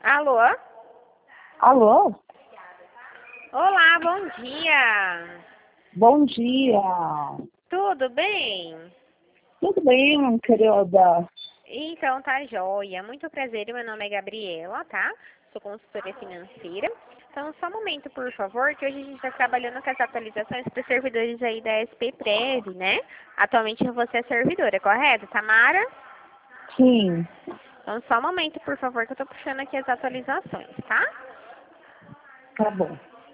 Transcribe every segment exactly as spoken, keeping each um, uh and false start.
Alô? Alô? Olá, bom dia. Bom dia. Tudo bem? Tudo bem, querida? Então tá joia. Muito prazer, meu nome é Gabriela, tá? Sou consultora financeira. Então, só um momento, por favor, que hoje a gente está trabalhando com as atualizações para os servidores aí da S P Prev, né? Atualmente você é servidora, correto, Tamara? Sim. Então, só um momento, por favor, que eu tô puxando aqui as atualizações, tá? Tá bom.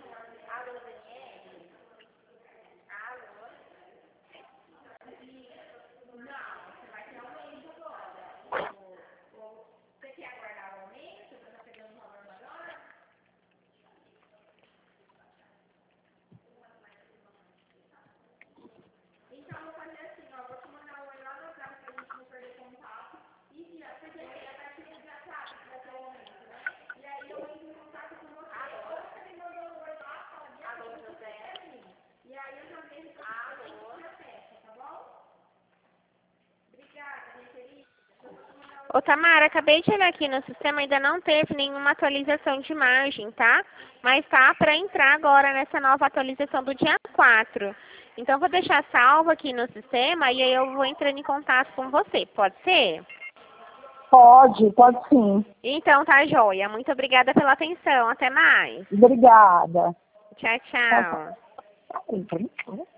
Ô, Tamara, acabei de olhar aqui no sistema, ainda não teve nenhuma atualização de margem, tá? Mas tá para entrar agora nessa nova atualização do dia quatro. Então, vou deixar salvo aqui no sistema e aí eu vou entrando em contato com você. Pode ser? Pode, pode sim. Então, tá joia. Muito obrigada pela atenção. Até mais. Obrigada. Tchau, Tchau, tchau. tchau. Tá bem, tá bem.